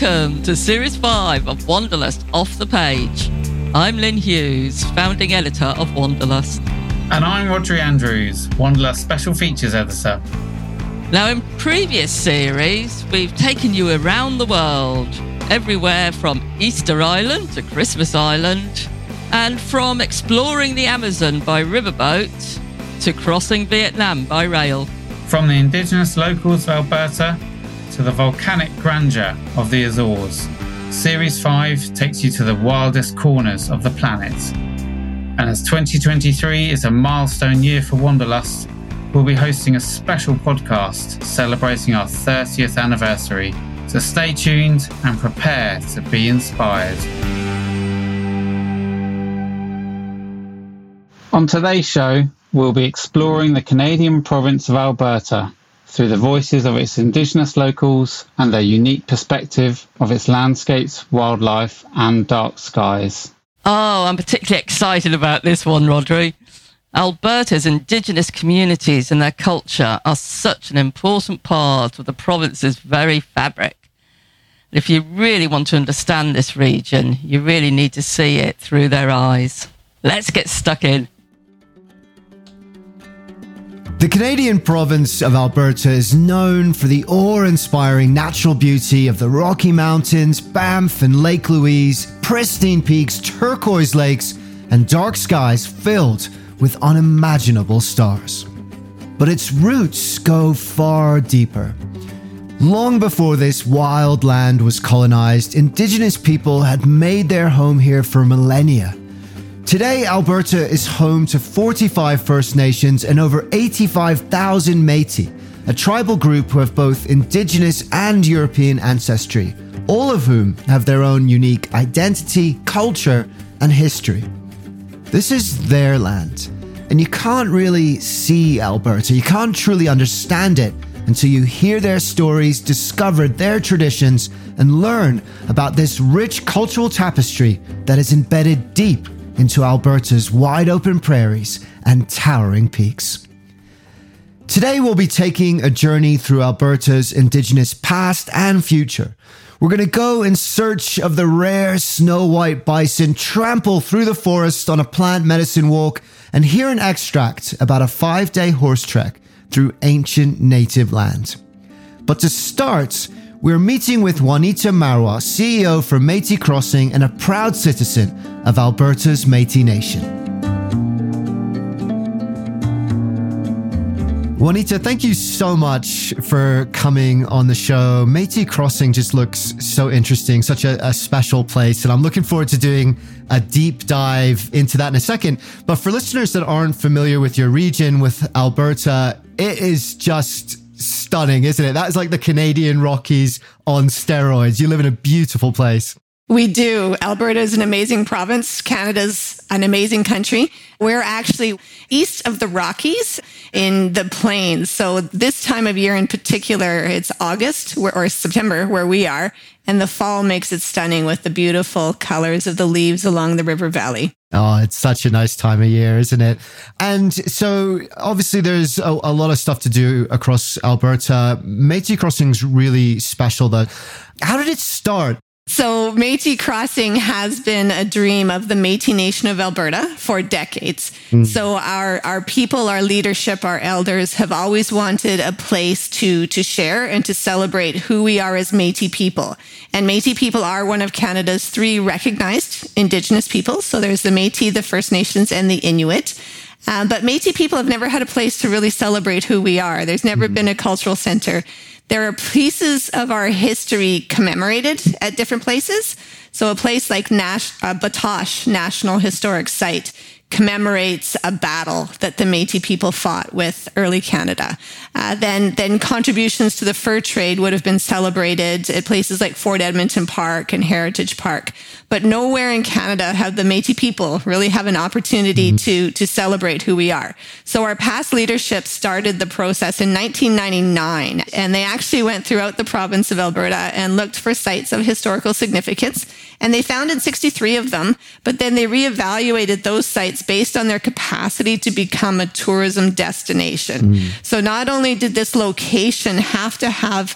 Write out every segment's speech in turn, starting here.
Welcome to Series 5 of Wanderlust Off the Page. I'm Lynn Hughes, founding editor of Wanderlust. And I'm Rodri Andrews, Wanderlust Special Features Editor. Now, in previous series, we've taken you around the world, everywhere from Easter Island to Christmas Island, and from exploring the Amazon by riverboat to crossing Vietnam by rail. From the indigenous locals of Alberta to the volcanic grandeur of the Azores, Series 5 takes you to the wildest corners of the planet. And as 2023 is a milestone year for Wanderlust, we'll be hosting a special podcast celebrating our 30th anniversary. So stay tuned and prepare to be inspired. On today's show, we'll be exploring the Canadian province of Alberta through the voices of its Indigenous locals and their unique perspective of its landscapes, wildlife and dark skies. Oh, I'm particularly excited about this one, Rodri. Alberta's Indigenous communities and their culture are such an important part of the province's very fabric. If you really want to understand this region, you really need to see it through their eyes. Let's get stuck in. The Canadian province of Alberta is known for the awe-inspiring natural beauty of the Rocky Mountains, Banff and Lake Louise, pristine peaks, turquoise lakes, and dark skies filled with unimaginable stars. But its roots go far deeper. Long before this wild land was colonized, Indigenous people had made their home here for millennia. Today, Alberta is home to 45 First Nations and over 85,000 Métis, a tribal group who have both Indigenous and European ancestry, all of whom have their own unique identity, culture, and history. This is their land, and you can't really see Alberta, you can't truly understand it until you hear their stories, discover their traditions, and learn about this rich cultural tapestry that is embedded deep into Alberta's wide-open prairies and towering peaks. Today we'll be taking a journey through Alberta's Indigenous past and future. We're going to go in search of the rare snow-white bison, trample through the forest on a plant medicine walk, and hear an extract about a 5-day horse trek through ancient native land. But to start, we're meeting with Juanita Marois, CEO for Métis Crossing and a proud citizen of Alberta's Métis Nation. Juanita, thank you so much for coming on the show. Métis Crossing just looks so interesting, such a special place, and I'm looking forward to doing a deep dive into that in a second. But for listeners that aren't familiar with your region, with Alberta, it is just stunning, isn't it? That is like the Canadian Rockies on steroids. You live in a beautiful place. We do. Alberta is an amazing province. Canada's an amazing country. We're actually east of the Rockies in the plains. So this time of year in particular, it's August or September where we are. And the fall makes it stunning with the beautiful colors of the leaves along the river valley. Oh, it's such a nice time of year, isn't it? And so obviously there's a lot of stuff to do across Alberta. Métis Crossing's really special though. How did it start? So Métis Crossing has been a dream of the Métis Nation of Alberta for decades. So our people, our leadership, our elders have always wanted a place to share and to celebrate who we are as Métis people. And Métis people are one of Canada's 3 recognized Indigenous peoples. So there's the Métis, the First Nations, and the Inuit. But Métis people have never had a place to really celebrate who we are. There's never been a cultural center. There are pieces of our history commemorated at different places. So a place like Batoche National Historic Site commemorates a battle that the Métis people fought with early Canada. Then contributions to the fur trade would have been celebrated at places like Fort Edmonton Park and Heritage Park. But nowhere in Canada have the Métis people really have an opportunity to celebrate who we are. So our past leadership started the process in 1999, and they actually went throughout the province of Alberta and looked for sites of historical significance. And they founded 63 of them, but then they reevaluated those sites based on their capacity to become a tourism destination. So not only did this location have to have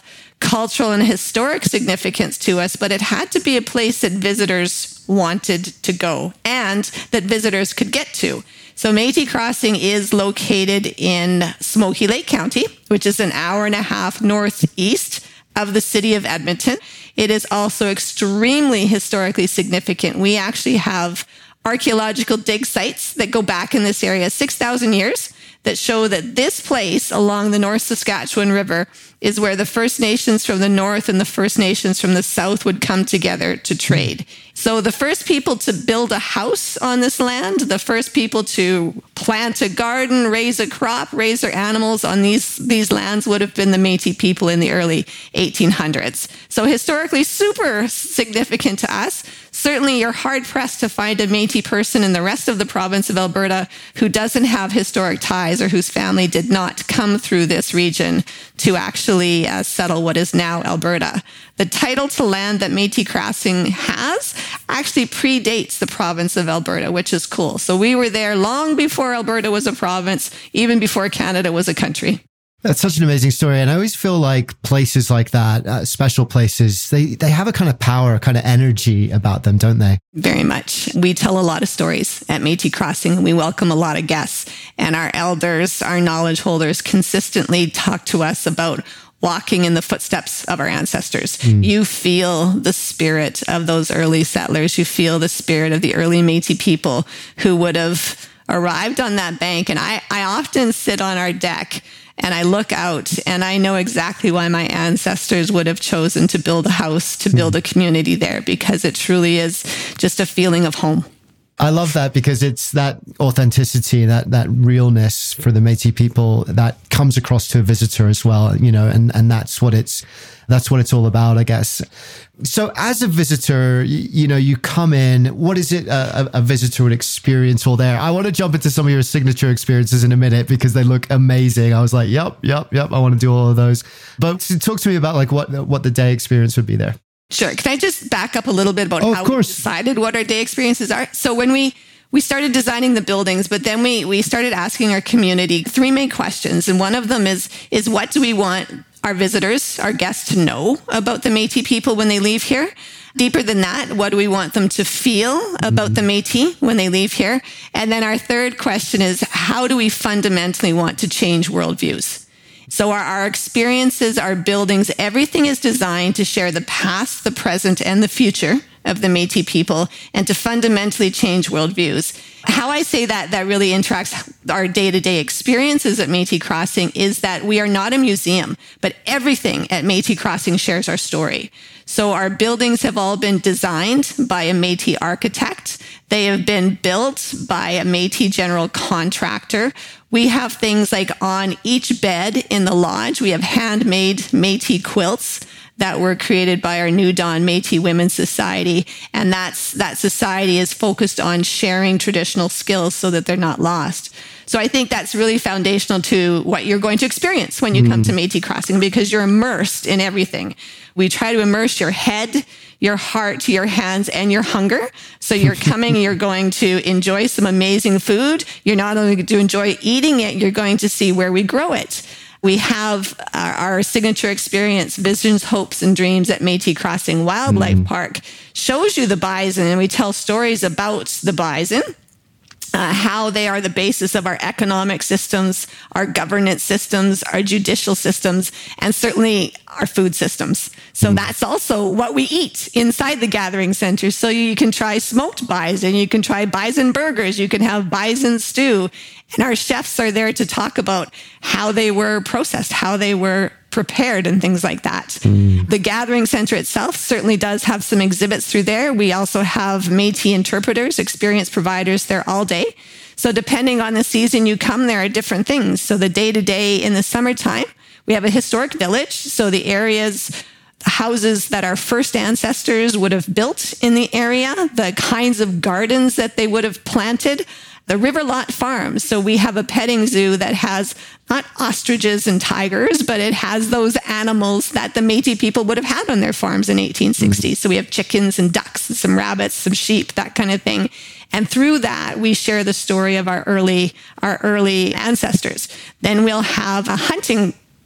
cultural and historic significance to us, but it had to be a place that visitors wanted to go and that visitors could get to. So Métis Crossing is located in Smoky Lake County, which is an hour and a half northeast of the city of Edmonton. It is also extremely historically significant. We actually have archaeological dig sites that go back in this area 6,000 years that show that this place along the North Saskatchewan River is where the First Nations from the north and the First Nations from the south would come together to trade. So the first people to build a house on this land, the first people to plant a garden, raise a crop, raise their animals on these lands would have been the Métis people in the early 1800s. So historically super significant to us. Certainly you're hard-pressed to find a Métis person in the rest of the province of Alberta who doesn't have historic ties or whose family did not come through this region to actually settle what is now Alberta. The title to land that Métis Crossing has actually predates the province of Alberta, which is cool. So we were there long before Alberta was a province, even before Canada was a country. That's such an amazing story. And I always feel like places like that, special places, they have a kind of power, a kind of energy about them, don't they? Very much. We tell a lot of stories at Métis Crossing. We welcome a lot of guests. And our elders, our knowledge holders consistently talk to us about walking in the footsteps of our ancestors. You feel the spirit of those early settlers. You feel the spirit of the early Métis people who would have arrived on that bank. And I often sit on our deck and I look out and I know exactly why my ancestors would have chosen to build a house, to build a community there, because it truly is just a feeling of home. I love that because it's that authenticity, that realness for the Métis people that comes across to a visitor as well, you know, and that's what it's all about, I guess. So as a visitor, you know, you come in, what is it a visitor would experience all there? I want to jump into some of your signature experiences in a minute because they look amazing. I was like, yep. I want to do all of those. But talk to me about like what the day experience would be there. Sure. Can I just back up a little bit about how we decided what our day experiences are? So when we started designing the buildings, but then we started asking our community 3 main questions. And one of them is what do we want our visitors, our guests to know about the Métis people when they leave here? Deeper than that, what do we want them to feel about the Métis when they leave here? And then our third question is, how do we fundamentally want to change worldviews? So our experiences, our buildings, everything is designed to share the past, the present, and the future of the Métis people and to fundamentally change worldviews. How I say that really interacts our day-to-day experiences at Métis Crossing is that we are not a museum, but everything at Métis Crossing shares our story. So our buildings have all been designed by a Métis architect. They have been built by a Métis general contractor. We have things like on each bed in the lodge, we have handmade Métis quilts that were created by our New Dawn Métis Women's Society. And that society is focused on sharing traditional skills so that they're not lost. So I think that's really foundational to what you're going to experience when you come to Métis Crossing, because you're immersed in everything. We try to immerse your head, your heart, your hands, and your hunger. So you're coming, you're going to enjoy some amazing food. You're not only going to enjoy eating it, you're going to see where we grow it. We have our signature experience, Visions, Hopes, and Dreams at Métis Crossing Wildlife Park, shows you the bison, and we tell stories about the bison, how they are the basis of our economic systems, our governance systems, our judicial systems, and certainly our food systems. So that's also what we eat inside the gathering center. So you can try smoked bison, you can try bison burgers, you can have bison stew. And our chefs are there to talk about how they were processed, how they were prepared, and things like that. The gathering center itself certainly does have some exhibits through there. We also have Métis interpreters, experienced providers there all day. So depending on the season you come, there are different things. So the day-to-day in the summertime, we have a historic village. So the areas, houses that our first ancestors would have built in the area, the kinds of gardens that they would have planted, the Riverlot Farm. So we have a petting zoo that has not ostriches and tigers, but it has those animals that the Métis people would have had on their farms in 1860. So we have chickens and ducks, and some rabbits, some sheep, that kind of thing. And through that, we share the story of our early ancestors. Then we'll have a hunting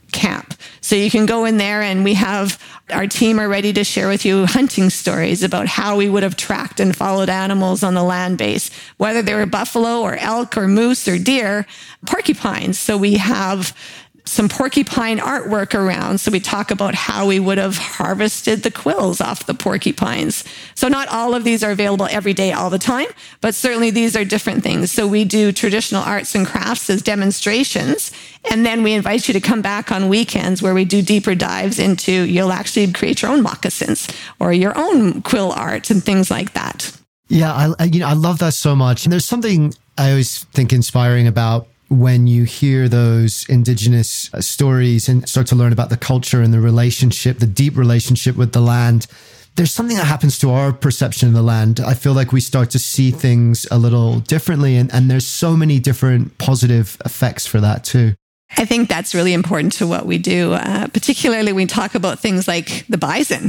camp. So you can go in there, and we have our team are ready to share with you hunting stories about how we would have tracked and followed animals on the land base, whether they were buffalo or elk or moose or deer, porcupines. So we have some porcupine artwork around. So we talk about how we would have harvested the quills off the porcupines. So not all of these are available every day, all the time, but certainly these are different things. So we do traditional arts and crafts as demonstrations. And then we invite you to come back on weekends where we do deeper dives into, you'll actually create your own moccasins or your own quill art and things like that. Yeah, I love that so much. And there's something I always think inspiring about when you hear those Indigenous stories and start to learn about the culture and the relationship, the deep relationship with the land. There's something that happens to our perception of the land. I feel like we start to see things a little differently, and there's so many different positive effects for that too. I think that's really important to what we do, particularly when we talk about things like the bison.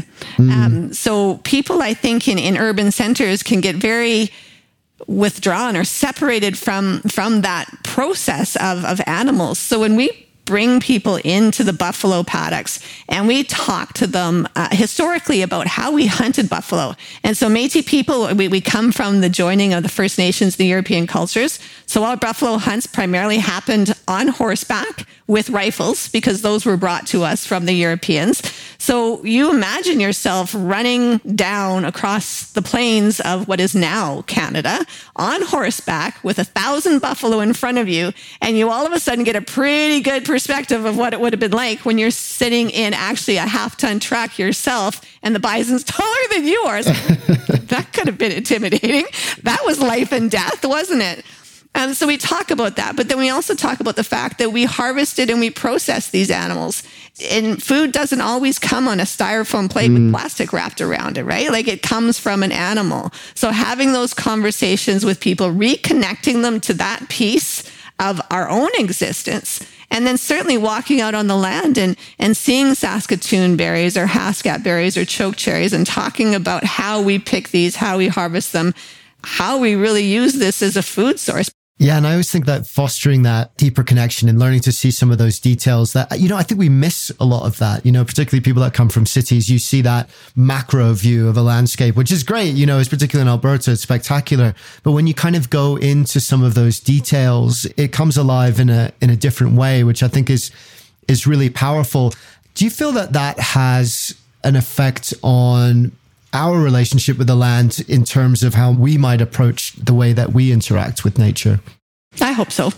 So people, I think, in urban centers can get very withdrawn or separated from that process of animals. So when we bring people into the buffalo paddocks and we talk to them historically about how we hunted buffalo. And so Métis people, we come from the joining of the First Nations, the European cultures. So our buffalo hunts primarily happened on horseback with rifles because those were brought to us from the Europeans. So you imagine yourself running down across the plains of what is now Canada on horseback with 1,000 buffalo in front of you, and you all of a sudden get a pretty good perspective of what it would have been like when you're sitting in actually a half-ton truck yourself and the bison's taller than you are. So that could have been intimidating. That was life and death, wasn't it? So we talk about that, but then we also talk about the fact that we harvested and we processed these animals. And food doesn't always come on a styrofoam plate with plastic wrapped around it, right? Like it comes from an animal. So having those conversations with people, reconnecting them to that piece of our own existence, and then certainly walking out on the land and seeing Saskatoon berries or Hascat berries or choke cherries and talking about how we pick these, how we harvest them, how we really use this as a food source. Yeah, and I always think that fostering that deeper connection and learning to see some of those details that, I think we miss a lot of that, particularly people that come from cities. You see that macro view of a landscape, which is great, it's particularly in Alberta, it's spectacular. But when you kind of go into some of those details, it comes alive in a different way, which I think is really powerful. Do you feel that has an effect on our relationship with the land in terms of how we might approach the way that we interact with nature? I hope so.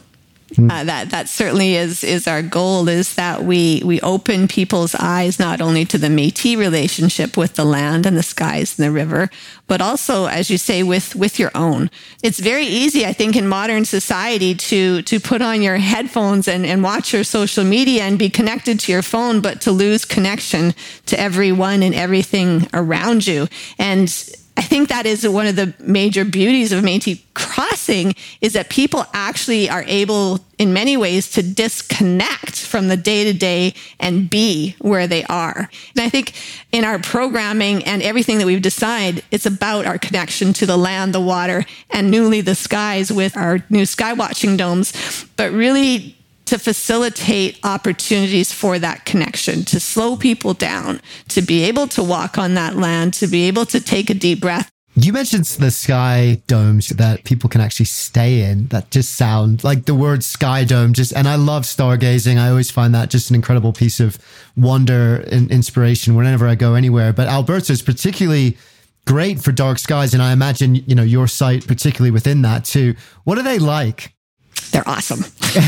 That certainly is our goal, is that we open people's eyes not only to the Métis relationship with the land and the skies and the river, but also, as you say, with your own. It's very easy, I think, in modern society to put on your headphones and watch your social media and be connected to your phone, but to lose connection to everyone and everything around you. And I think that is one of the major beauties of Métis Crossing, is that people actually are able, in many ways, to disconnect from the day-to-day and be where they are. And I think in our programming and everything that we've decided, it's about our connection to the land, the water, and newly the skies with our new sky watching domes, but really to facilitate opportunities for that connection, to slow people down, to be able to walk on that land, to be able to take a deep breath. You mentioned the sky domes that people can actually stay in. That just sound like the word sky dome. And I love stargazing. I always find that just an incredible piece of wonder and inspiration whenever I go anywhere. But Alberta is particularly great for dark skies. And I imagine, your site, particularly within that too. What are they like? They're awesome.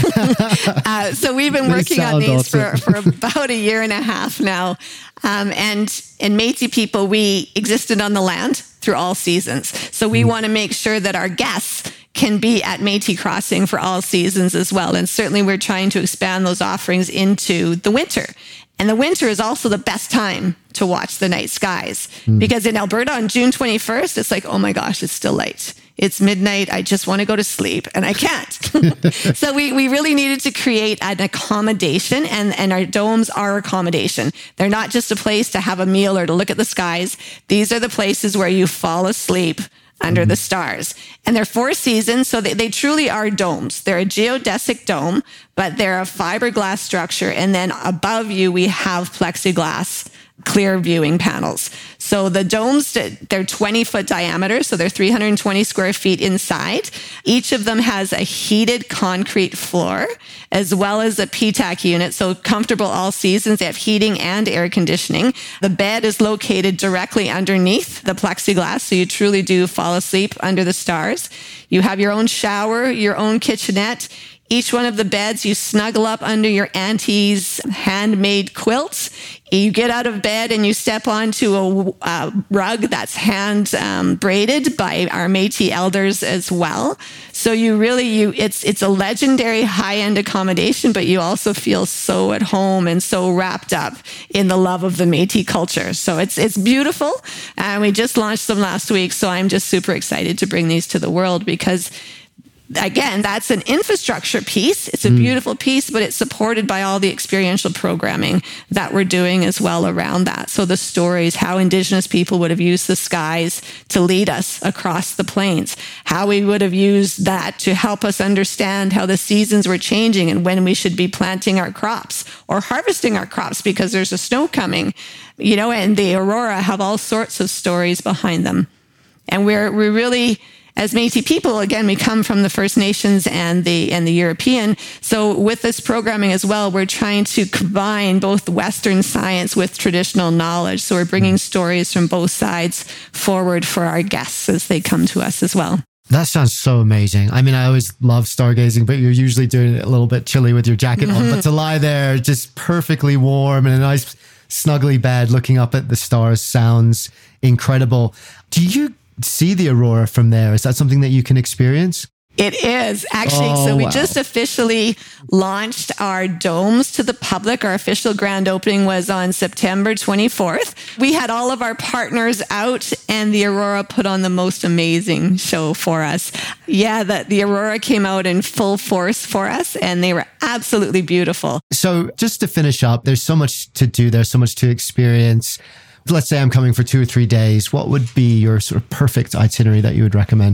So we've been working on these for about a year and a half now. And Métis people, we existed on the land through all seasons. So we want to make sure that our guests can be at Métis Crossing for all seasons as well. And certainly we're trying to expand those offerings into the winter. And the winter is also the best time to watch the night skies. Because in Alberta on June 21st, it's like, oh my gosh, it's still light. It's midnight. I just want to go to sleep and I can't. So we really needed to create an accommodation, and our domes are accommodation. They're not just a place to have a meal or to look at the skies. These are the places where you fall asleep under the stars. And they're 4 seasons, so they truly are domes. They're a geodesic dome, but they're a fiberglass structure. And then above you, we have plexiglass clear viewing panels. So the domes, they're 20-foot diameter, so they're 320 square feet inside. Each of them has a heated concrete floor, as well as a PTAC unit, so comfortable all seasons. They have heating and air conditioning. The bed is located directly underneath the plexiglass, so you truly do fall asleep under the stars. You have your own shower, your own kitchenette. Each one of the beds, you snuggle up under your auntie's handmade quilts. You get out of bed and you step onto a rug that's hand braided by our Métis elders as well. So it's a legendary high-end accommodation, but you also feel so at home and so wrapped up in the love of the Métis culture. So it's beautiful. And we just launched them last week. So I'm just super excited to bring these to the world because, again, that's an infrastructure piece. It's a beautiful piece, but it's supported by all the experiential programming that we're doing as well around that. So the stories, how Indigenous people would have used the skies to lead us across the plains, how we would have used that to help us understand how the seasons were changing and when we should be planting our crops or harvesting our crops because there's a snow coming, and the Aurora have all sorts of stories behind them. And we're really, as Métis people, again, we come from the First Nations and the European. So with this programming as well, we're trying to combine both Western science with traditional knowledge. So we're bringing stories from both sides forward for our guests as they come to us as well. That sounds so amazing. I mean, I always love stargazing, but you're usually doing it a little bit chilly with your jacket on. But to lie there just perfectly warm in a nice snuggly bed looking up at the stars sounds incredible. Do you see the aurora from there? Is that something that you can experience? It is, actually. So we just officially launched our domes to the public. Our official grand opening was on September 24th. We had all of our partners out and the aurora put on the most amazing show for us. Yeah, the aurora came out in full force for us and they were absolutely beautiful. So just to finish up, there's so much to do. There's so much to experience. Let's say I'm coming for 2 or 3 days. What would be your sort of perfect itinerary that you would recommend?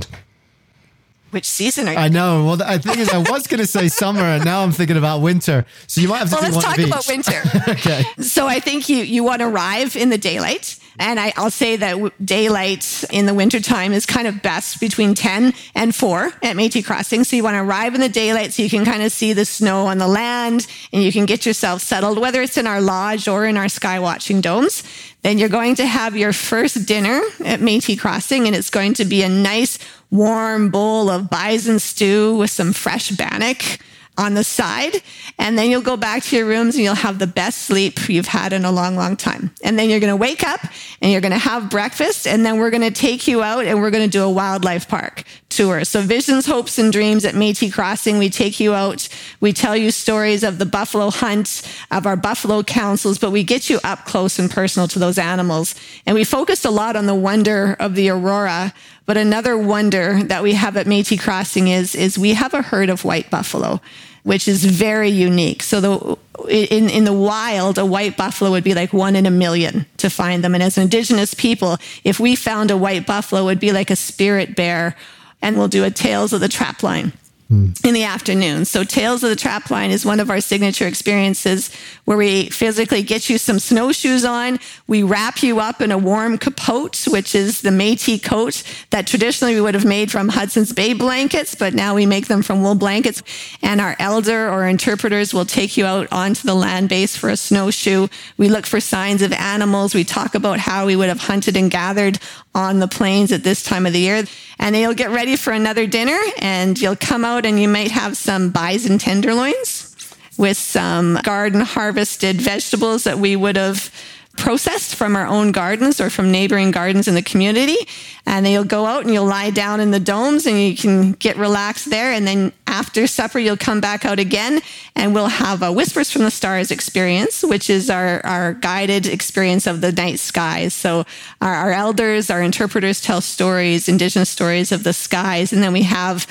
Which season are you? I know. Well, the thing is, I was going to say summer, and now I'm thinking about winter. So you might have to do one of each. Let's talk about winter. Okay. So I think you want to arrive in the daylight. And I'll say that daylight in the wintertime is kind of best between 10 and 4 at Métis Crossing. So you want to arrive in the daylight so you can kind of see the snow on the land and you can get yourself settled, whether it's in our lodge or in our sky watching domes. Then you're going to have your first dinner at Métis Crossing, and it's going to be a nice warm bowl of bison stew with some fresh bannock on the side. And then you'll go back to your rooms and you'll have the best sleep you've had in a long, long time. And then you're going to wake up and you're going to have breakfast. And then we're going to take you out and we're going to do a wildlife park tour. So Visions, Hopes, and Dreams at Métis Crossing. We take you out. We tell you stories of the buffalo hunt, of our buffalo councils, but we get you up close and personal to those animals. And we focused a lot on the wonder of the aurora. But another wonder that we have at Métis Crossing is we have a herd of white buffalo, which is very unique. So in the wild, a white buffalo would be like 1 in a million to find them. And as Indigenous people, if we found a white buffalo, it would be like a spirit bear. And we'll do a Tales of the Trapline in the afternoon. So Tales of the Trapline is one of our signature experiences where we physically get you some snowshoes on. We wrap you up in a warm capote, which is the Métis coat that traditionally we would have made from Hudson's Bay blankets, but now we make them from wool blankets. And our elder or interpreters will take you out onto the land base for a snowshoe. We look for signs of animals. We talk about how we would have hunted and gathered on the plains at this time of the year. And then you'll get ready for another dinner and you'll come out and you might have some bison tenderloins with some garden harvested vegetables that we would have processed from our own gardens or from neighboring gardens in the community. And then you'll go out and you'll lie down in the domes and you can get relaxed there. And then after supper, you'll come back out again and we'll have a Whispers from the Stars experience, which is our guided experience of the night skies. So our elders, our interpreters tell stories, Indigenous stories of the skies. And then we have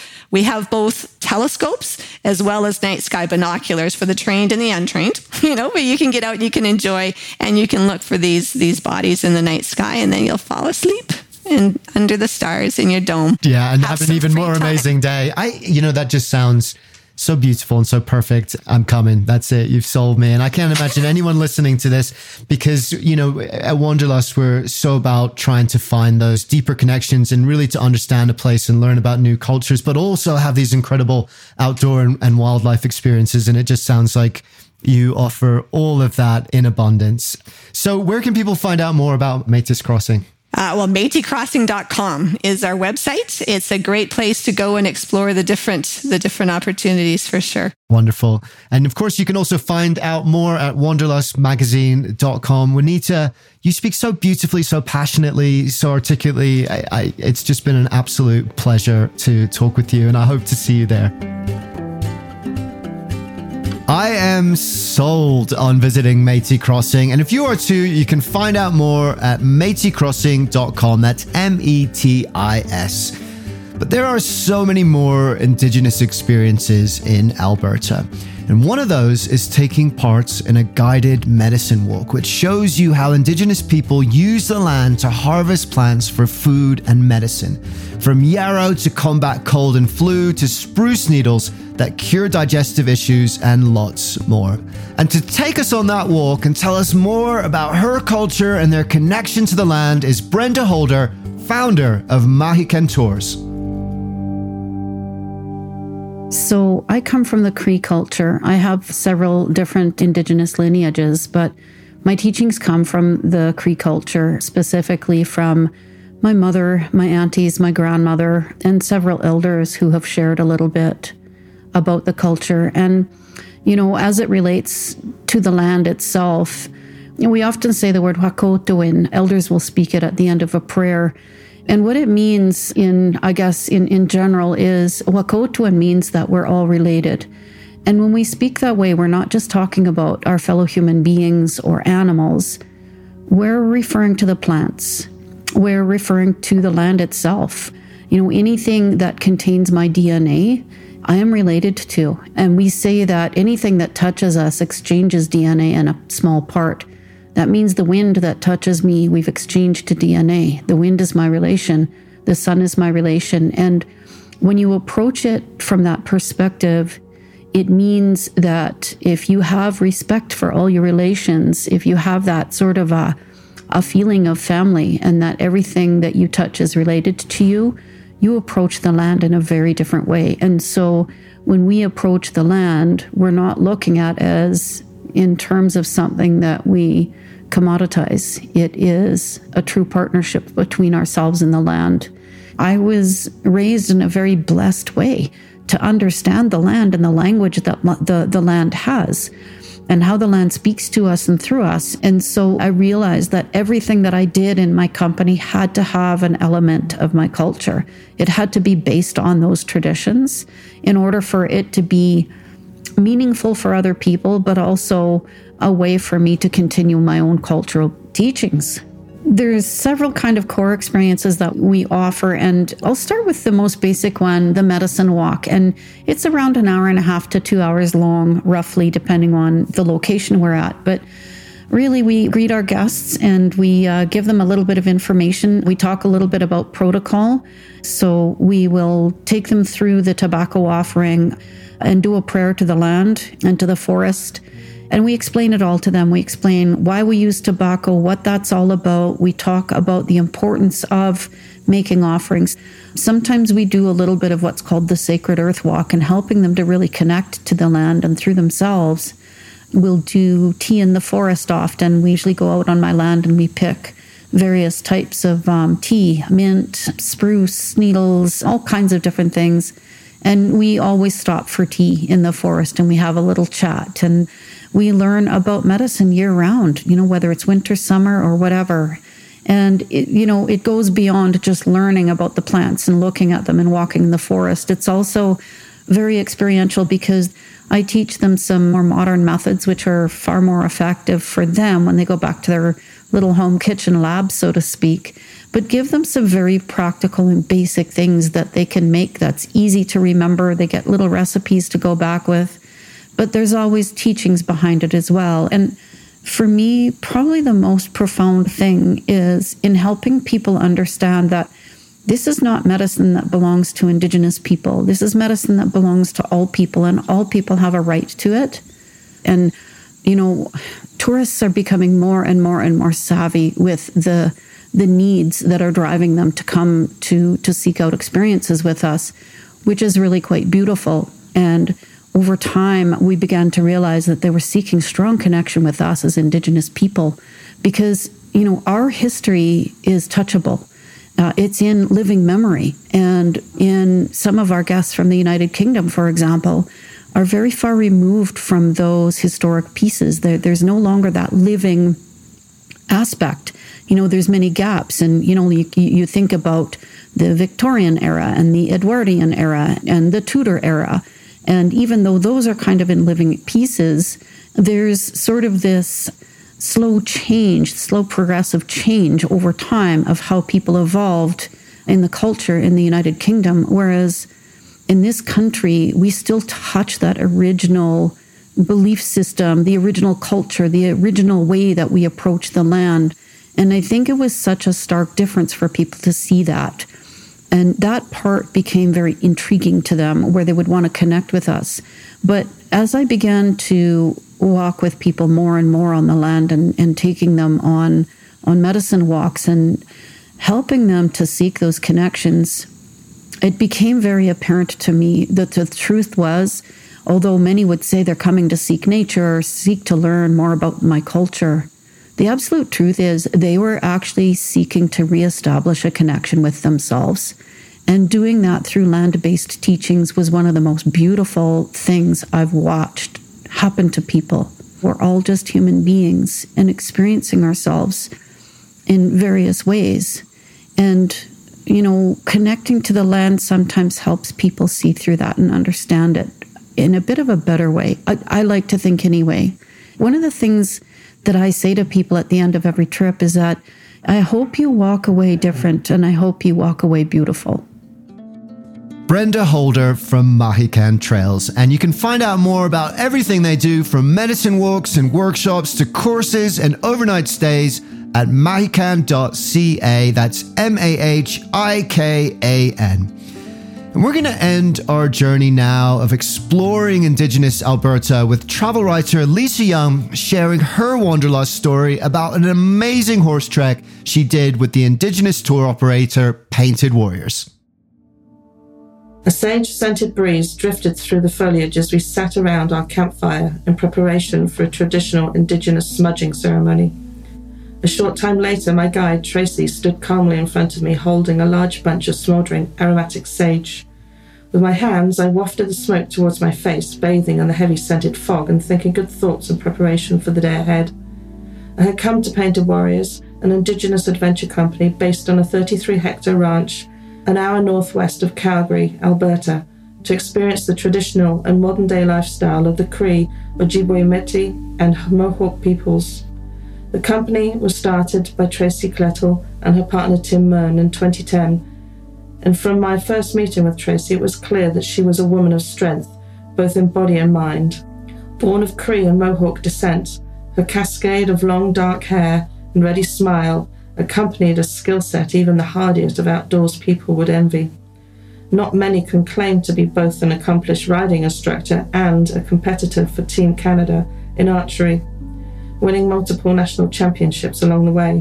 both telescopes as well as night sky binoculars for the trained and the untrained, but you can get out, you can enjoy, and you can look for these bodies in the night sky and then you'll fall asleep. under the stars in your dome. Yeah, and have an even more amazing day. That just sounds so beautiful and so perfect. I'm coming. That's it. You've sold me. And I can't imagine anyone listening to this because, at Wanderlust, we're so about trying to find those deeper connections and really to understand a place and learn about new cultures, but also have these incredible outdoor and wildlife experiences. And it just sounds like you offer all of that in abundance. So where can people find out more about Métis Crossing? Métiscrossing.com is our website. It's a great place to go and explore the different opportunities for sure. Wonderful. And of course, you can also find out more at wanderlustmagazine.com. Juanita, you speak so beautifully, so passionately, so articulately. It's just been an absolute pleasure to talk with you, and I hope to see you there. I am sold on visiting Métis Crossing, and if you are too, you can find out more at métiscrossing.com. That's METIS. But there are so many more Indigenous experiences in Alberta, and one of those is taking part in a guided medicine walk, which shows you how Indigenous people use the land to harvest plants for food and medicine, from yarrow to combat cold and flu to spruce needles that cure digestive issues and lots more. And to take us on that walk and tell us more about her culture and their connection to the land is Brenda Holder, founder of Mahican Tours. So I come from the Cree culture. I have several different Indigenous lineages, but my teachings come from the Cree culture, specifically from my mother, my aunties, my grandmother, and several elders who have shared a little bit about the culture. And, as it relates to the land itself, we often say the word Whakotewin. Elders will speak it at the end of a prayer. And what it means in general is Whakotewin means that we're all related. And when we speak that way, we're not just talking about our fellow human beings or animals. We're referring to the plants. We're referring to the land itself. Anything that contains my DNA, I am related to. And we say that anything that touches us exchanges DNA in a small part. That means the wind that touches me, we've exchanged to DNA. The wind is my relation. The sun is my relation. And when you approach it from that perspective, it means that if you have respect for all your relations, if you have that sort of a feeling of family and that everything that you touch is related to you, you approach the land in a very different way. And so when we approach the land, we're not looking at as in terms of something that we commoditize. It is a true partnership between ourselves and the land. I was raised in a very blessed way to understand the land and the language that the land has and how the land speaks to us and through us. And so I realized that everything that I did in my company had to have an element of my culture. It had to be based on those traditions in order for it to be meaningful for other people, but also a way for me to continue my own cultural teachings. There's several kind of core experiences that we offer, and I'll start with the most basic one, the medicine walk. And it's around an hour and a half to 2 hours long, roughly, depending on the location we're at. But really, we greet our guests and we give them a little bit of information. We talk a little bit about protocol. So we will take them through the tobacco offering and do a prayer to the land and to the forest. And we explain it all to them. We explain why we use tobacco, what that's all about. We talk about the importance of making offerings. Sometimes we do a little bit of what's called the Sacred Earth Walk and helping them to really connect to the land and through themselves. We'll do tea in the forest often. We usually go out on my land and we pick various types of tea, mint, spruce, needles, all kinds of different things. And we always stop for tea in the forest and we have a little chat. And we learn about medicine year round, whether it's winter, summer, or whatever. And, it goes beyond just learning about the plants and looking at them and walking in the forest. It's also very experiential because I teach them some more modern methods, which are far more effective for them when they go back to their little home kitchen lab, so to speak. But give them some very practical and basic things that they can make that's easy to remember. They get little recipes to go back with. But there's always teachings behind it as well. And for me, probably the most profound thing is in helping people understand that this is not medicine that belongs to Indigenous people. This is medicine that belongs to all people, and all people have a right to it. And, tourists are becoming more and more and more savvy with the needs that are driving them to come to seek out experiences with us, which is really quite beautiful. And over time, we began to realize that they were seeking strong connection with us as Indigenous people because, our history is touchable. It's in living memory. And in some of our guests from the United Kingdom, for example, are very far removed from those historic pieces. There's no longer that living aspect. There's many gaps. And, you think about the Victorian era and the Edwardian era and the Tudor era. And even though those are kind of in living pieces, there's sort of this slow progressive change over time of how people evolved in the culture in the United Kingdom. Whereas in this country, we still touch that original belief system, the original culture, the original way that we approach the land. And I think it was such a stark difference for people to see that. And that part became very intriguing to them, where they would want to connect with us. But as I began to walk with people more and more on the land and taking them on medicine walks and helping them to seek those connections, it became very apparent to me that the truth was, although many would say they're coming to seek nature or seek to learn more about my culture, the absolute truth is they were actually seeking to reestablish a connection with themselves. And doing that through land-based teachings was one of the most beautiful things I've watched happen to people. We're all just human beings and experiencing ourselves in various ways. And, connecting to the land sometimes helps people see through that and understand it in a bit of a better way. I like to think anyway. One of the things that I say to people at the end of every trip is that I hope you walk away different and I hope you walk away beautiful. Brenda Holder from Mahican Trails, and you can find out more about everything they do, from medicine walks and workshops to courses and overnight stays, at mahican.ca. That's MAHIKAN. And we're going to end our journey now of exploring Indigenous Alberta with travel writer Lisa Young sharing her wanderlust story about an amazing horse trek she did with the Indigenous tour operator Painted Warriors. A sage-scented breeze drifted through the foliage as we sat around our campfire in preparation for a traditional Indigenous smudging ceremony. A short time later, my guide, Tracy, stood calmly in front of me holding a large bunch of smouldering aromatic sage. With my hands, I wafted the smoke towards my face, bathing in the heavy scented fog and thinking good thoughts in preparation for the day ahead. I had come to Painted Warriors, an Indigenous adventure company based on a 33-hectare ranch an hour northwest of Calgary, Alberta, to experience the traditional and modern-day lifestyle of the Cree, Ojibwe Métis, and Mohawk peoples. The company was started by Tracy Klettel and her partner Tim Mern in 2010, and from my first meeting with Tracy, it was clear that she was a woman of strength, both in body and mind. Born of Cree and Mohawk descent, her cascade of long dark hair and ready smile accompanied a skill set even the hardiest of outdoors people would envy. Not many can claim to be both an accomplished riding instructor and a competitor for Team Canada in archery, winning multiple national championships along the way.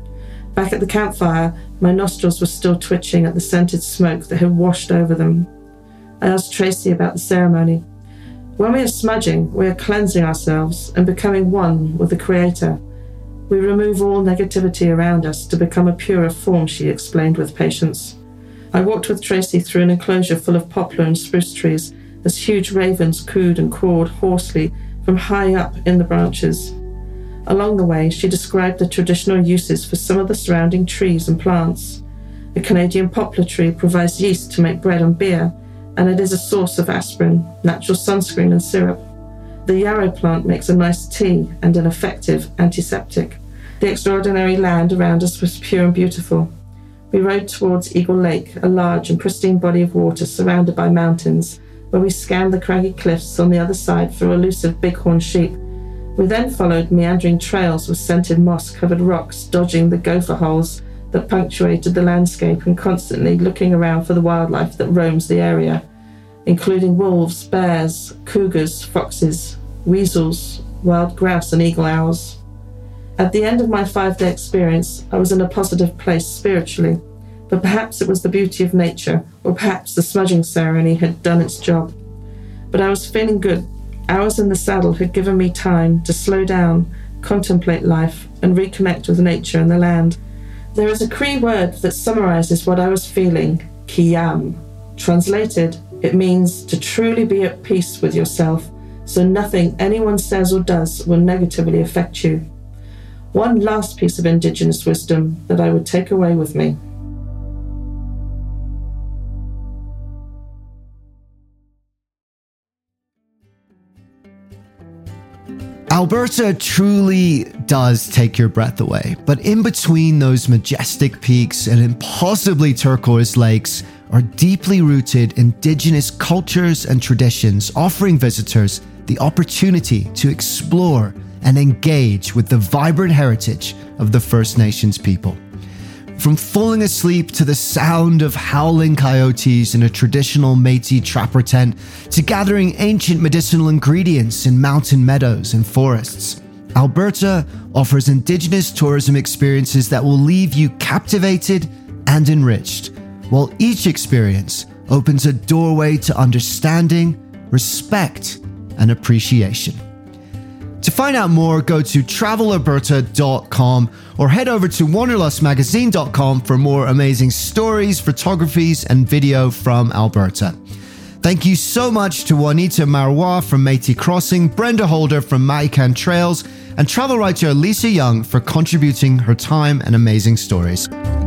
Back at the campfire, my nostrils were still twitching at the scented smoke that had washed over them. I asked Tracy about the ceremony. When we are smudging, we are cleansing ourselves and becoming one with the Creator. We remove all negativity around us to become a purer form, she explained with patience. I walked with Tracy through an enclosure full of poplar and spruce trees as huge ravens cooed and cawed hoarsely from high up in the branches. Along the way, she described the traditional uses for some of the surrounding trees and plants. The Canadian poplar tree provides yeast to make bread and beer, and it is a source of aspirin, natural sunscreen and syrup. The yarrow plant makes a nice tea and an effective antiseptic. The extraordinary land around us was pure and beautiful. We rode towards Eagle Lake, a large and pristine body of water surrounded by mountains, where we scanned the craggy cliffs on the other side for elusive bighorn sheep We then followed meandering trails with scented moss-covered rocks, dodging the gopher holes that punctuated the landscape and constantly looking around for the wildlife that roams the area, including wolves, bears, cougars, foxes, weasels, wild grouse and eagle owls. At the end of my 5-day experience, I was in a positive place spiritually, but perhaps it was the beauty of nature, or perhaps the smudging ceremony had done its job. But I was feeling good. Hours in the saddle had given me time to slow down, contemplate life, and reconnect with nature and the land. There is a Cree word that summarizes what I was feeling, kiyam. Translated, it means to truly be at peace with yourself, so nothing anyone says or does will negatively affect you. One last piece of Indigenous wisdom that I would take away with me. Alberta truly does take your breath away, but in between those majestic peaks and impossibly turquoise lakes are deeply rooted Indigenous cultures and traditions, offering visitors the opportunity to explore and engage with the vibrant heritage of the First Nations people. From falling asleep to the sound of howling coyotes in a traditional Métis trapper tent, to gathering ancient medicinal ingredients in mountain meadows and forests, Alberta offers Indigenous tourism experiences that will leave you captivated and enriched, while each experience opens a doorway to understanding, respect, and appreciation. To find out more, go to travelalberta.com or head over to wanderlustmagazine.com for more amazing stories, photographies, and video from Alberta. Thank you so much to Juanita Marois from Métis Crossing, Brenda Holder from Maikan Trails, and travel writer Lisa Young for contributing her time and amazing stories.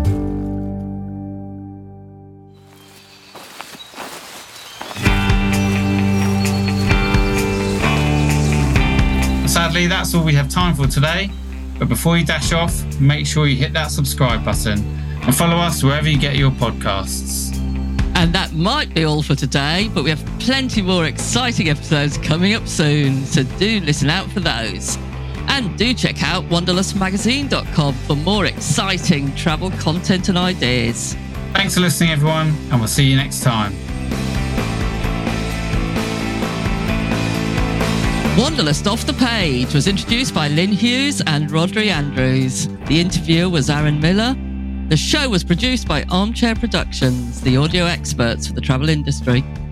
Sadly, that's all we have time for today. But before you dash off, make sure you hit that subscribe button and follow us wherever you get your podcasts. And that might be all for today, but we have plenty more exciting episodes coming up soon, so do listen out for those. And do check out wanderlustmagazine.com for more exciting travel content and ideas. Thanks for listening, everyone, and we'll see you next time. Wanderlust Off the Page was introduced by Lynn Hughes and Rodri Andrews. The interviewer was Aaron Miller. The show was produced by Armchair Productions, the audio experts for the travel industry.